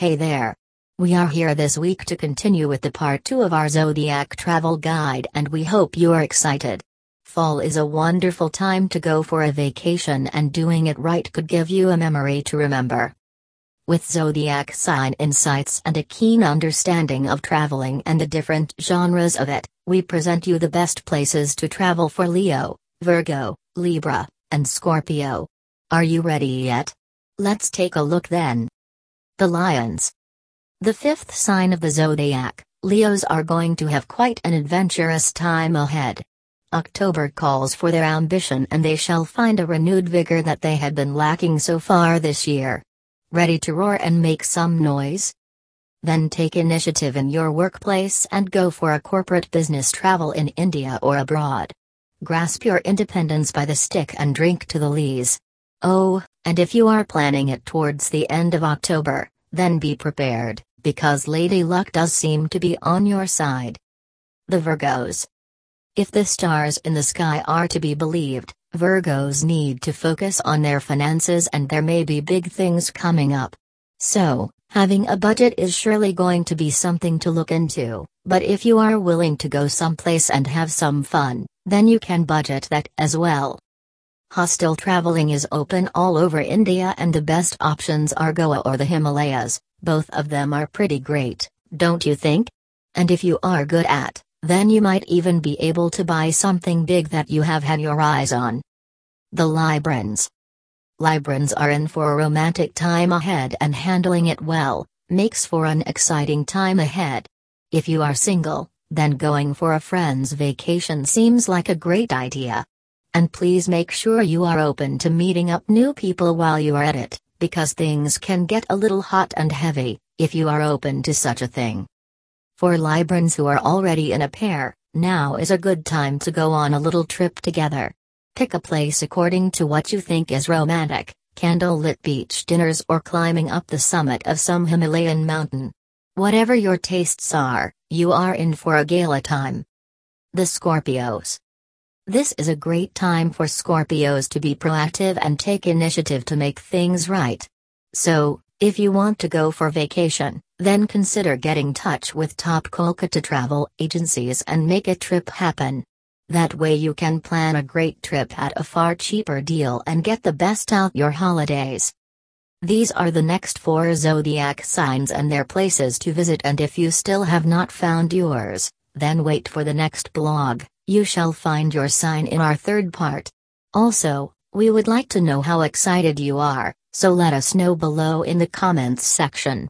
Hey there. We are here this week to continue with the part 2 of our Zodiac travel guide, and we hope you are excited. Fall is a wonderful time to go for a vacation, and doing it right could give you a memory to remember. With Zodiac sign insights and a keen understanding of traveling and the different genres of it, we present you the best places to travel for Leo, Virgo, Libra, and Scorpio. Are you ready yet? Let's take a look then. The Lions. The fifth sign of the zodiac, Leos are going to have quite an adventurous time ahead. October calls for their ambition, and they shall find a renewed vigor that they had been lacking so far this year. Ready to roar and make some noise? Then take initiative in your workplace and go for a corporate business travel in India or abroad. Grasp your independence by the stick and drink to the lees. Oh, and if you are planning it towards the end of October, then be prepared, because Lady Luck does seem to be on your side. The Virgos. If the stars in the sky are to be believed, Virgos need to focus on their finances, and there may be big things coming up. So, having a budget is surely going to be something to look into, but if you are willing to go someplace and have some fun, then you can budget that as well. Hostel traveling is open all over India, and the best options are Goa or the Himalayas. Both of them are pretty great, don't you think? And if you are good at, then you might even be able to buy something big that you have had your eyes on. The Librans. Librans are in for a romantic time ahead, and handling it well makes for an exciting time ahead. If you are single, then going for a friend's vacation seems like a great idea. And please make sure you are open to meeting up new people while you are at it, because things can get a little hot and heavy, if you are open to such a thing. For Librans who are already in a pair, now is a good time to go on a little trip together. Pick a place according to what you think is romantic, candlelit beach dinners or climbing up the summit of some Himalayan mountain. Whatever your tastes are, you are in for a gala time. The Scorpios. This is a great time for Scorpios to be proactive and take initiative to make things right. So, if you want to go for vacation, then consider getting in touch with top Kolkata travel agencies and make a trip happen. That way you can plan a great trip at a far cheaper deal and get the best out your holidays. These are the next 4 zodiac signs and their places to visit, and if you still have not found yours, then wait for the next blog. You shall find your sign in our 3rd part. Also, we would like to know how excited you are, so let us know below in the comments section.